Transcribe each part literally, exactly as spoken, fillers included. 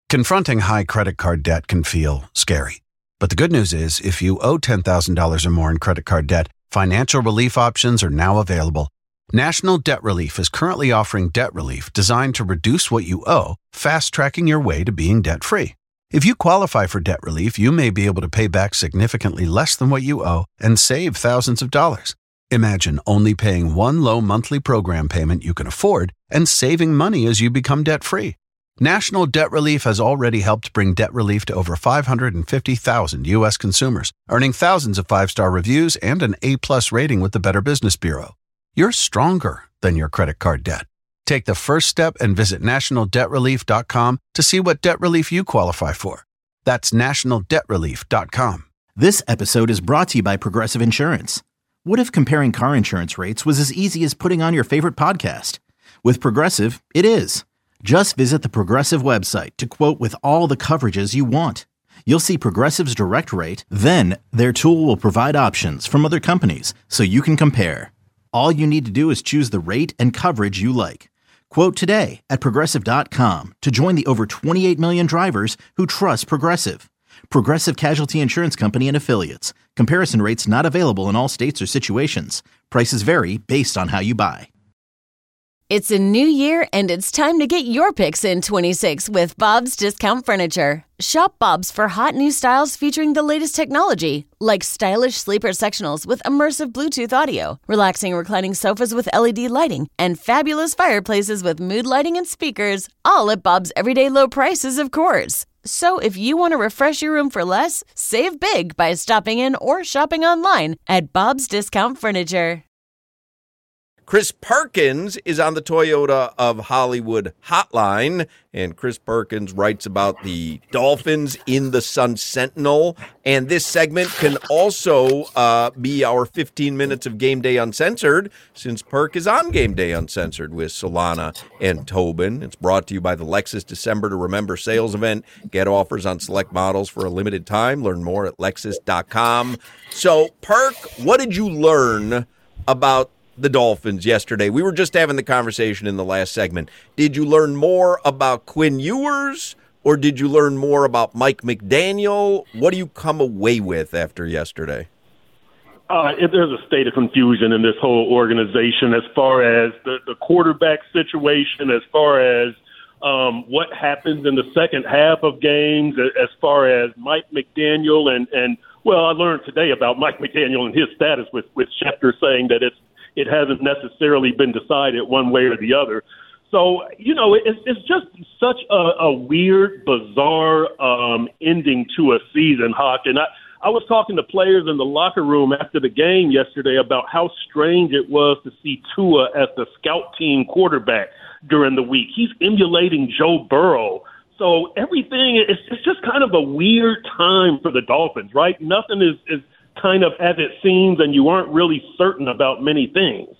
Confronting high credit card debt can feel scary. But the good news is, if you owe ten thousand dollars or more in credit card debt, financial relief options are now available. National Debt Relief is currently offering debt relief designed to reduce what you owe, fast-tracking your way to being debt-free. If you qualify for debt relief, you may be able to pay back significantly less than what you owe and save thousands of dollars. Imagine only paying one low monthly program payment you can afford and saving money as you become debt-free. National Debt Relief has already helped bring debt relief to over five hundred fifty thousand U S consumers, earning thousands of five-star reviews and an A-plus rating with the Better Business Bureau. You're stronger than your credit card debt. Take the first step and visit national debt relief dot com to see what debt relief you qualify for. That's national debt relief dot com. This episode is brought to you by Progressive Insurance. What if comparing car insurance rates was as easy as putting on your favorite podcast? With Progressive, it is. Just visit the Progressive website to quote with all the coverages you want. You'll see Progressive's direct rate, then their tool will provide options from other companies so you can compare. All you need to do is choose the rate and coverage you like. Quote today at progressive dot com to join the over twenty-eight million drivers who trust Progressive. Progressive Casualty Insurance Company and Affiliates. Comparison rates not available in all states or situations. Prices vary based on how you buy. It's a new year, and it's time to get your picks in twenty-six with Bob's Discount Furniture. Shop Bob's for hot new styles featuring the latest technology, like stylish sleeper sectionals with immersive Bluetooth audio, relaxing reclining sofas with L E D lighting, and fabulous fireplaces with mood lighting and speakers, all at Bob's everyday low prices, of course. So if you want to refresh your room for less, save big by stopping in or shopping online at Bob's Discount Furniture. Chris Perkins is on the Toyota of Hollywood hotline, and Chris Perkins writes about the Dolphins in the Sun Sentinel. And this segment can also uh, be our fifteen minutes of Game Day Uncensored, since Perk is on Game Day Uncensored with Solana and Tobin. It's brought to you by the Lexus December to Remember sales event. Get offers on select models for a limited time. Learn more at lexus dot com. So, Perk, what did you learn about the Dolphins yesterday? We were just having the conversation in the last segment. Did you learn more about Quinn Ewers, or did you learn more about Mike McDaniel? What do you come away with after yesterday? Uh, it, there's a state of confusion in this whole organization as far as the, the quarterback situation, as far as um, what happens in the second half of games, as far as Mike McDaniel and, and well, I learned today about Mike McDaniel and his status with, with Schefter saying that it's it hasn't necessarily been decided one way or the other. So, you know, it's, it's just such a, a weird, bizarre um, ending to a season, Hawk. And I, I was talking to players in the locker room after the game yesterday about how strange it was to see Tua as the scout team quarterback during the week. He's emulating Joe Burrow. So everything, it's, it's just kind of a weird time for the Dolphins, right? Nothing is, is kind of as it seems, and you aren't really certain about many things.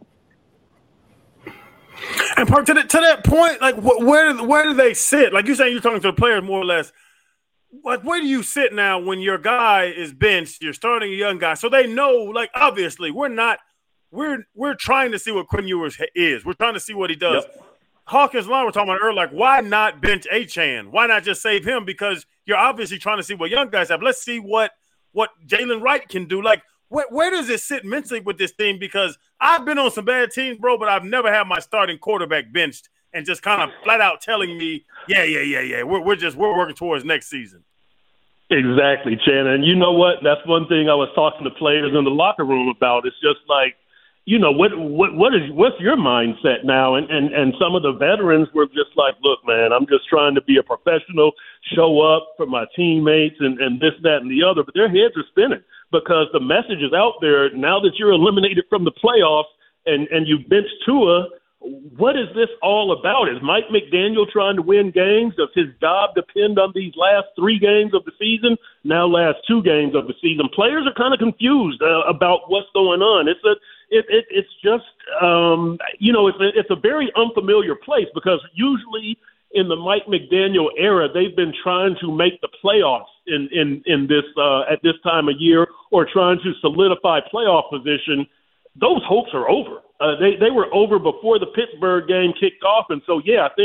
And part to, the, to that point, like wh- where where do they sit? Like you're saying, you're talking to the players more or less. Like where do you sit now when your guy is benched? You're starting a young guy, so they know. Like obviously, we're not. We're we're trying to see what Quinn Ewers is. We're trying to see what he does. Yep. Hawkins Law, we're talking about earlier. Like why not bench Achane? Why not just save him? Because you're obviously trying to see what young guys have. Let's see what. what Jalen Wright can do. Like, where, where does it sit mentally with this team? Because I've been on some bad teams, bro, but I've never had my starting quarterback benched and just kind of flat out telling me, yeah, yeah, yeah, yeah, we're, we're just we're working towards next season. Exactly, Shannon. You know what? That's one thing I was talking to players in the locker room about. It's just like, you know, what what what is what's your mindset now? And and and some of the veterans were just like, look, man, I'm just trying to be a professional, show up for my teammates, and and this, that, and the other. But their heads are spinning because the message is out there now that you're eliminated from the playoffs and and you benched Tua. What is this all about? Is Mike McDaniel trying to win games? Does his job depend on these last three games of the season? Now last two games of the season. Players are kind of confused uh, about what's going on. It's a It, it, it's just, um, you know, it's a, it's a very unfamiliar place because usually in the Mike McDaniel era, they've been trying to make the playoffs in, in, in this uh, at this time of year or trying to solidify playoff position. Those hopes are over. Uh, they, they were over before the Pittsburgh game kicked off. And so, yeah, I think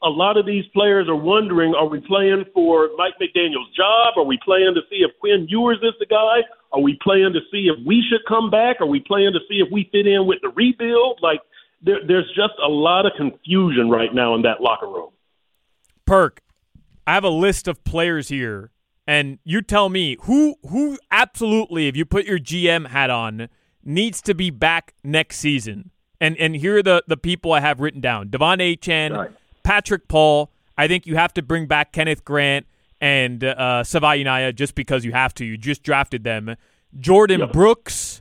a lot of these players are wondering, are we playing for Mike McDaniel's job? Are we playing to see if Quinn Ewers is the guy? Are we playing to see if we should come back? Are we playing to see if we fit in with the rebuild? Like, there, there's just a lot of confusion right now in that locker room. Perk, I have a list of players here, and you tell me who who absolutely, if you put your G M hat on, needs to be back next season. And and here are the, the people I have written down. Devon Achane, right. Patrick Paul. I think you have to bring back Kenneth Grant and uh, Savai Unaya just because you have to. You just drafted them. Jordan yep. Brooks.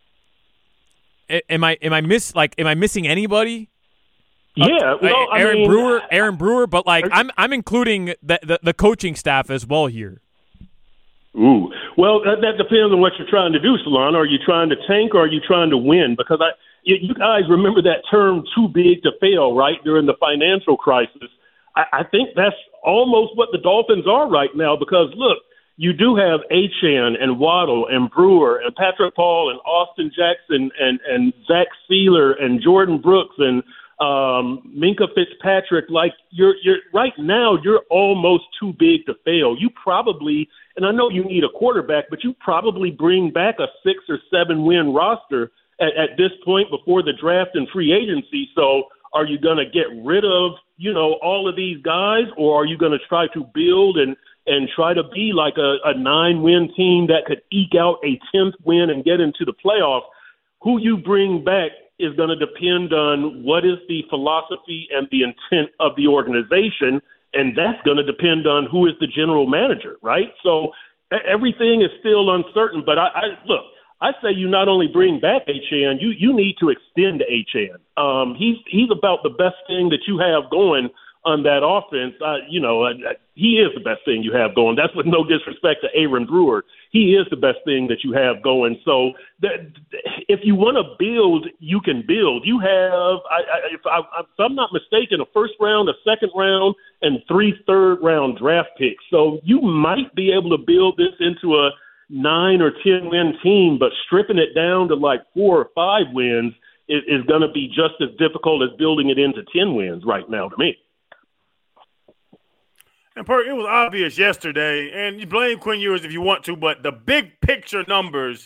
A- am I am I miss like am I missing anybody? Yeah, well, uh, Aaron I mean, Brewer, Aaron Brewer, but like I'm I'm including the, the the coaching staff as well here. Ooh, well, that, that depends on what you're trying to do, Solana. Are you trying to tank or are you trying to win? Because I, you, you guys remember that term "too big to fail," right? During the financial crisis, I, I think that's almost what the Dolphins are right now. Because look, you do have Achane and Waddle and Brewer and Patrick Paul and Austin Jackson and and Zach Sealer and Jordan Brooks and um, Minkah Fitzpatrick. Like you're you're right now, you're almost too big to fail. You probably, and I know you need a quarterback, but you probably bring back a six or seven win roster at, at this point before the draft and free agency. So are you going to get rid of, you know, all of these guys, or are you going to try to build and, and try to be like a, a nine win team that could eke out a tenth win and get into the playoffs? Who you bring back is going to depend on what is the philosophy and the intent of the organization. And that's going to depend on who is the general manager, right? So everything is still uncertain. But I, I look, I say you not only bring back Achane, you you need to extend Achane. Um, he's he's about the best thing that you have going on that offense. Uh, you know, uh, he is the best thing you have going. That's with no disrespect to Aaron Brewer. He is the best thing that you have going. So that, if you want to build, you can build. You have, I, I, if, I, if I'm not mistaken, a first round, a second round, and three third round draft picks. So you might be able to build this into a nine or ten win team, but stripping it down to like four or five wins is, is going to be just as difficult as building it into ten wins right now to me. And Perk, it was obvious yesterday, and you blame Quinn Ewers if you want to, but the big picture numbers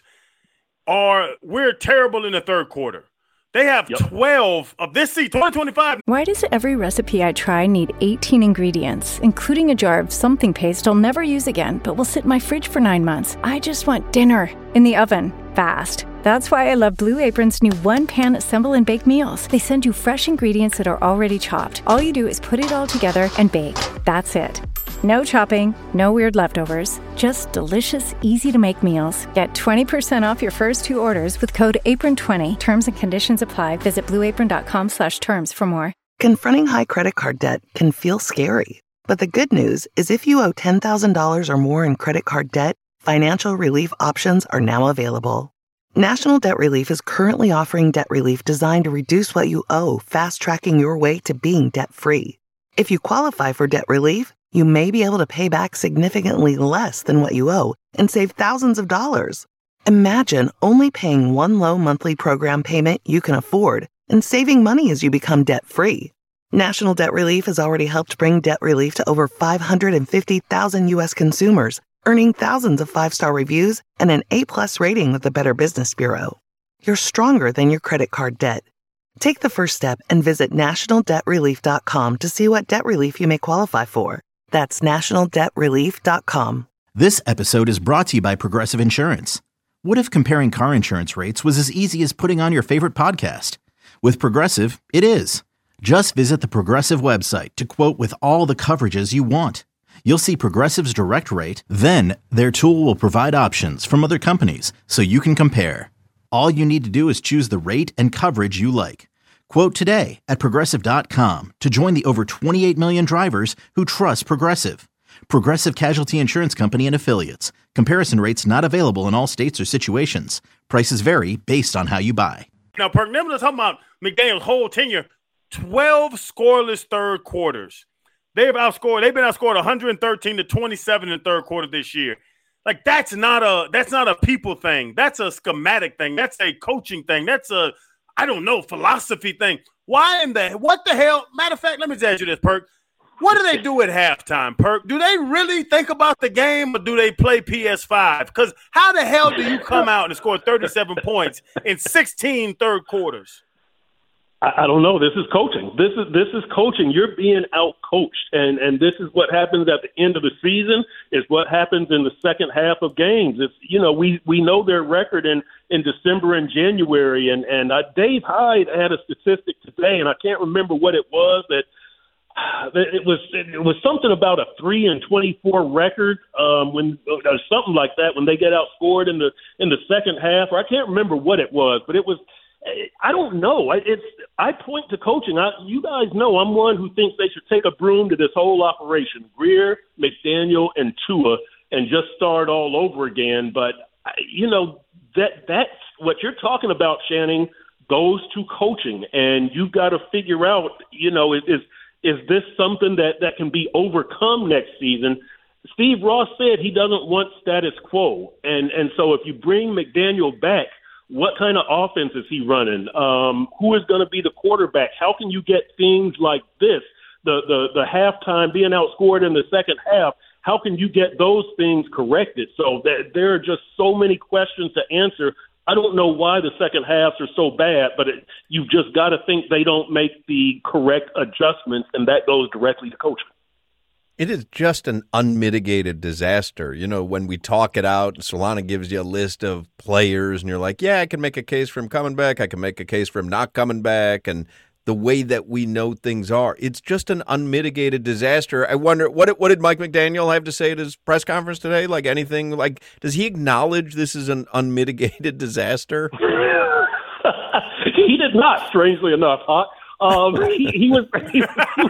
are we're terrible in the third quarter. They have yep. twelve of this season, twenty twenty-five. Why does every recipe I try need eighteen ingredients, including a jar of something paste I'll never use again, but will sit in my fridge for nine months? I just want dinner in the oven, fast. That's why I love Blue Apron's new one-pan assemble and bake meals. They send you fresh ingredients that are already chopped. All you do is put it all together and bake. That's it. No chopping, no weird leftovers, just delicious, easy-to-make meals. Get twenty percent off your first two orders with code apron twenty. Terms and conditions apply. Visit blueapron.com slash terms for more. Confronting high credit card debt can feel scary. But the good news is if you owe ten thousand dollars or more in credit card debt, financial relief options are now available. National Debt Relief is currently offering debt relief designed to reduce what you owe, fast-tracking your way to being debt-free. If you qualify for debt relief, you may be able to pay back significantly less than what you owe and save thousands of dollars. Imagine only paying one low monthly program payment you can afford and saving money as you become debt-free. National Debt Relief has already helped bring debt relief to over five hundred fifty thousand U S consumers, earning thousands of five-star reviews and an A plus rating with the Better Business Bureau. You're stronger than your credit card debt. Take the first step and visit national debt relief dot com to see what debt relief you may qualify for. That's national debt relief dot com. This episode is brought to you by Progressive Insurance. What if comparing car insurance rates was as easy as putting on your favorite podcast? With Progressive, it is. Just visit the Progressive website to quote with all the coverages you want. You'll see Progressive's direct rate, then their tool will provide options from other companies so you can compare. All you need to do is choose the rate and coverage you like. Quote today at progressive dot com to join the over twenty-eight million drivers who trust Progressive. Progressive Casualty Insurance Company and Affiliates. Comparison rates not available in all states or situations. Prices vary based on how you buy. Now, Perk, remember talking about McDaniel's whole tenure, twelve scoreless third quarters. They've outscored, they've been outscored one hundred thirteen to twenty-seven in the third quarter this year. Like that's not a that's not a people thing. That's a schematic thing. That's a coaching thing. That's a I don't know, philosophy thing. Why in the what the hell? Matter of fact, let me ask you this, Perk. What do they do at halftime, Perk? Do they really think about the game or do they play P S five? Because how the hell do you come out and score thirty-seven points in sixteen third quarters? I don't know. This is coaching. This is this is coaching. You're being out coached, and and this is what happens at the end of the season. Is what happens in the second half of games. It's you know we we know their record in in December and January, and and uh, Dave Hyde had a statistic today, and I can't remember what it was that. It was it was something about a three and twenty-four record um, when or something like that when they get outscored in the in the second half. Or I can't remember what it was, but it was. I don't know. It's I point to coaching. I, you guys know I'm one who thinks they should take a broom to this whole operation, Greer, McDaniel, and Tua, and just start all over again. But you know that that's what you're talking about, Shannon, goes to coaching, and you've got to figure out. You know, is is this something that that can be overcome next season? Steve Ross said he doesn't want status quo, and and so if you bring McDaniel back. What kind of offense is he running? Um, who is going to be the quarterback? How can you get things like this, the, the the halftime being outscored in the second half, how can you get those things corrected? So that, there are just so many questions to answer. I don't know why the second halves are so bad, but it, you've just got to think they don't make the correct adjustments, and that goes directly to coaching. It is just an unmitigated disaster. You know, when we talk it out, Solana gives you a list of players, and you're like, yeah, I can make a case for him coming back. I can make a case for him not coming back. And the way that we know things are, it's just an unmitigated disaster. I wonder, what what did Mike McDaniel have to say at his press conference today? Like anything, like, does he acknowledge this is an unmitigated disaster? He did not, strangely enough, huh? Um, he, he was, he,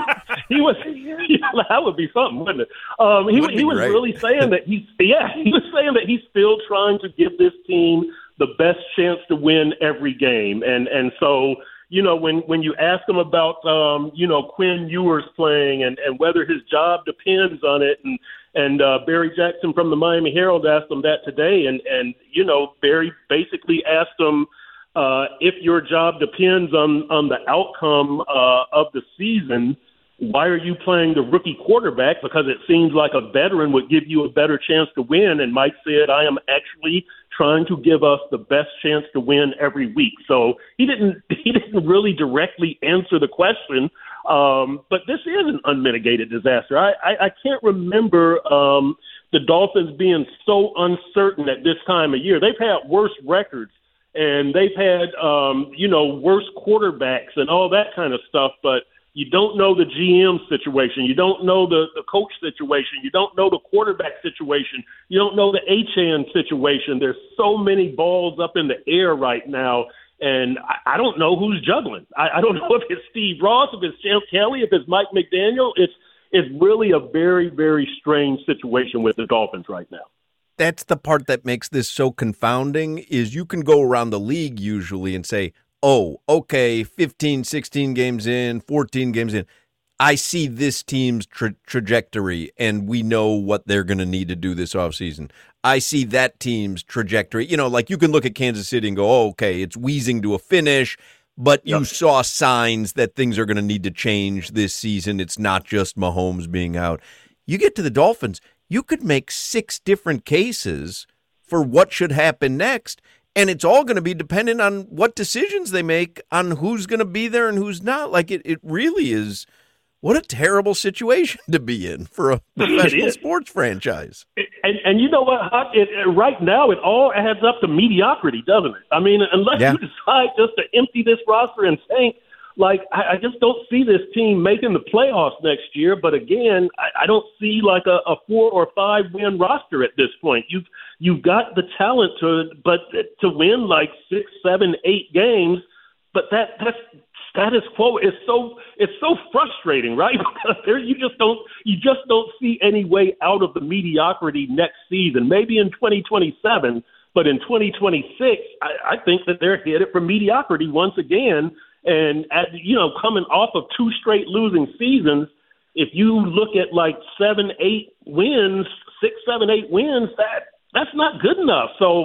he was, he, that would be something, wouldn't it? Um, he, he was great. really saying that he's, yeah, he was saying that he's still trying to give this team the best chance to win every game. And, and so, you know, when, when you ask him about, um, you know, Quinn Ewers playing and, and whether his job depends on it, and, and uh, Barry Jackson from the Miami Herald asked him that today. And, and, you know, Barry basically asked him, Uh, if your job depends on, on the outcome uh, of the season, why are you playing the rookie quarterback? Because it seems like a veteran would give you a better chance to win. And Mike said, I am actually trying to give us the best chance to win every week. So he didn't he didn't really directly answer the question. Um, but this is an unmitigated disaster. I, I, I can't remember um, the Dolphins being so uncertain at this time of year. They've had worse records. And they've had, um, you know, worse quarterbacks and all that kind of stuff, but you don't know the G M situation. You don't know the, the coach situation. You don't know the quarterback situation. You don't know the Achane situation. There's so many balls up in the air right now, and I, I don't know who's juggling. I, I don't know if it's Steve Ross, if it's Champ Kelly, if it's Mike McDaniel. It's, it's really a very, very strange situation with the Dolphins right now. That's the part that makes this so confounding is you can go around the league usually and say, oh, okay, fifteen, sixteen games in, fourteen games in, I see this team's tra- trajectory and we know what they're going to need to do this offseason. I see that team's trajectory. You know, like you can look at Kansas City and go, oh, okay, it's wheezing to a finish, but you yep. saw signs that things are going to need to change this season. It's not just Mahomes being out. You get to the Dolphins, you could make six different cases for what should happen next, and it's all going to be dependent on what decisions they make on who's going to be there and who's not. Like, it, it really is – what a terrible situation to be in for a professional sports franchise. And, and you know what, Huck? It, it, right now it all adds up to mediocrity, doesn't it? I mean, unless yeah. you decide just to empty this roster and tank, like, I, I just don't see this team making the playoffs next year. But again, I, I don't see like a, a four or five win roster at this point. You've you've got the talent to, but to win like six, seven, eight games. But that that's status quo is so it's so frustrating, right? Because there you just don't you just don't see any way out of the mediocrity next season. Maybe in twenty twenty-seven, but in twenty twenty-six, I, I think that they're headed for mediocrity once again. And, at, you know, coming off of two straight losing seasons, if you look at like seven, eight wins, six, seven, eight wins, that that's not good enough. So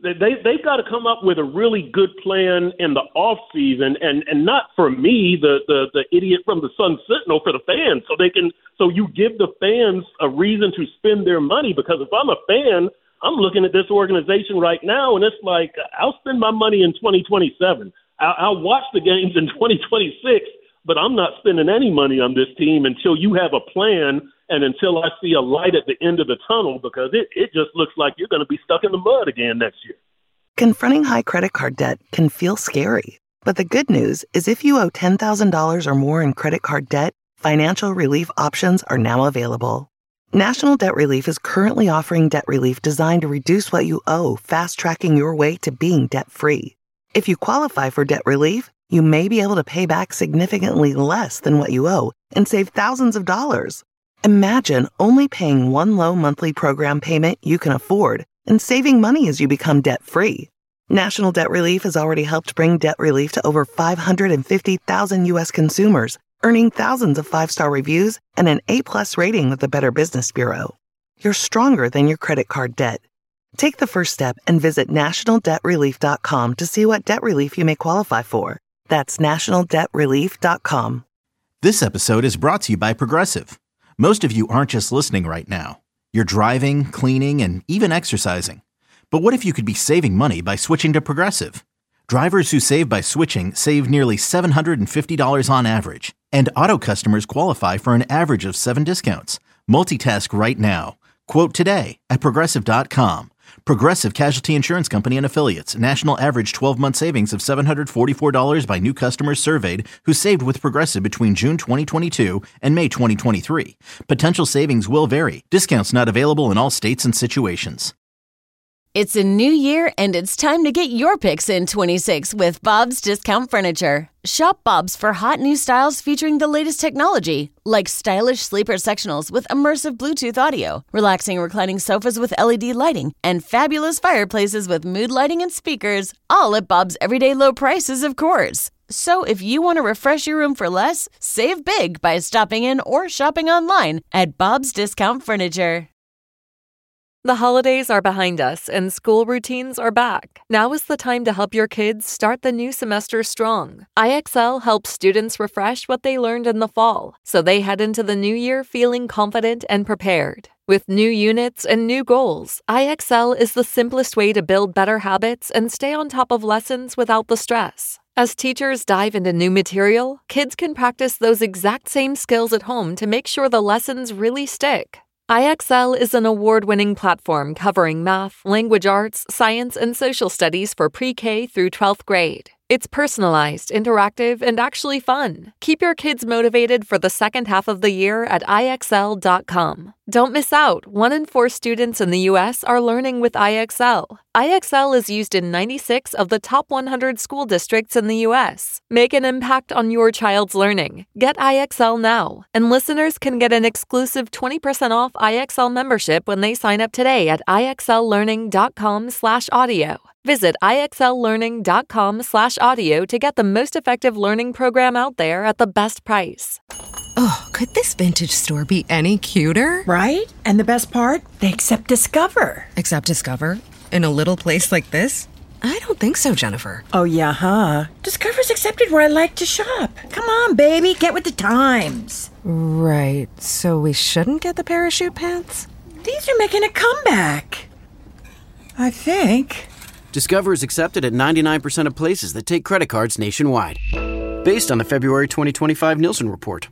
They they've got to come up with a really good plan in the off season, and, and not for me, the, the the idiot from the Sun Sentinel, for the fans, so they can so you give the fans a reason to spend their money. Because if I'm a fan, I'm looking at this organization right now, and it's like I'll spend my money in twenty twenty-seven. I'll, I'll watch the games in twenty twenty-six, but I'm not spending any money on this team until you have a plan and until I see a light at the end of the tunnel, because it, it just looks like you're going to be stuck in the mud again next year. Confronting high credit card debt can feel scary, but the good news is if you owe ten thousand dollars or more in credit card debt, financial relief options are now available. National Debt Relief is currently offering debt relief designed to reduce what you owe, fast-tracking your way to being debt-free. If you qualify for debt relief, you may be able to pay back significantly less than what you owe and save thousands of dollars. Imagine only paying one low monthly program payment you can afford and saving money as you become debt-free. National Debt Relief has already helped bring debt relief to over five hundred fifty thousand U S consumers, earning thousands of five-star reviews and an A-plus rating with the Better Business Bureau. You're stronger than your credit card debt. Take the first step and visit national debt relief dot com to see what debt relief you may qualify for. That's national debt relief dot com. This episode is brought to you by Progressive. Most of you aren't just listening right now. You're driving, cleaning, and even exercising. But what if you could be saving money by switching to Progressive? Drivers who save by switching save nearly seven hundred fifty dollars on average. And auto customers qualify for an average of seven discounts. Multitask right now. Quote today at progressive dot com. Progressive Casualty Insurance Company and Affiliates. National average twelve-month savings of seven hundred forty-four dollars by new customers surveyed who saved with Progressive between June twenty twenty-two and May twenty twenty-three. Potential savings will vary. Discounts not available in all states and situations. It's a new year, and it's time to get your picks in twenty-six with Bob's Discount Furniture. Shop Bob's for hot new styles featuring the latest technology, like stylish sleeper sectionals with immersive Bluetooth audio, relaxing reclining sofas with L E D lighting, and fabulous fireplaces with mood lighting and speakers, all at Bob's everyday low prices, of course. So if you want to refresh your room for less, save big by stopping in or shopping online at Bob's Discount Furniture. The holidays are behind us and school routines are back. Now is the time to help your kids start the new semester strong. I X L helps students refresh what they learned in the fall, so they head into the new year feeling confident and prepared. With new units and new goals, I X L is the simplest way to build better habits and stay on top of lessons without the stress. As teachers dive into new material, kids can practice those exact same skills at home to make sure the lessons really stick. I X L is an award-winning platform covering math, language arts, science, and social studies for pre-K through twelfth grade. It's personalized, interactive, and actually fun. Keep your kids motivated for the second half of the year at I X L dot com. Don't miss out. One in four students in the U S are learning with I X L. I X L is used in ninety-six of the top one hundred school districts in the U S. Make an impact on your child's learning. Get I X L now. And listeners can get an exclusive twenty percent off I X L membership when they sign up today at I X L learning dot com slash audio. Visit I X L learning dot com slash audio to get the most effective learning program out there at the best price. Oh, could this vintage store be any cuter? Right? And the best part? They accept Discover. Accept Discover? In a little place like this? I don't think so, Jennifer. Oh, yeah, huh? Discover's accepted where I like to shop. Come on, baby, get with the times. Right, so we shouldn't get the parachute pants? These are making a comeback. I think. Discover is accepted at ninety-nine percent of places that take credit cards nationwide. Based on the February twenty twenty-five Nielsen report.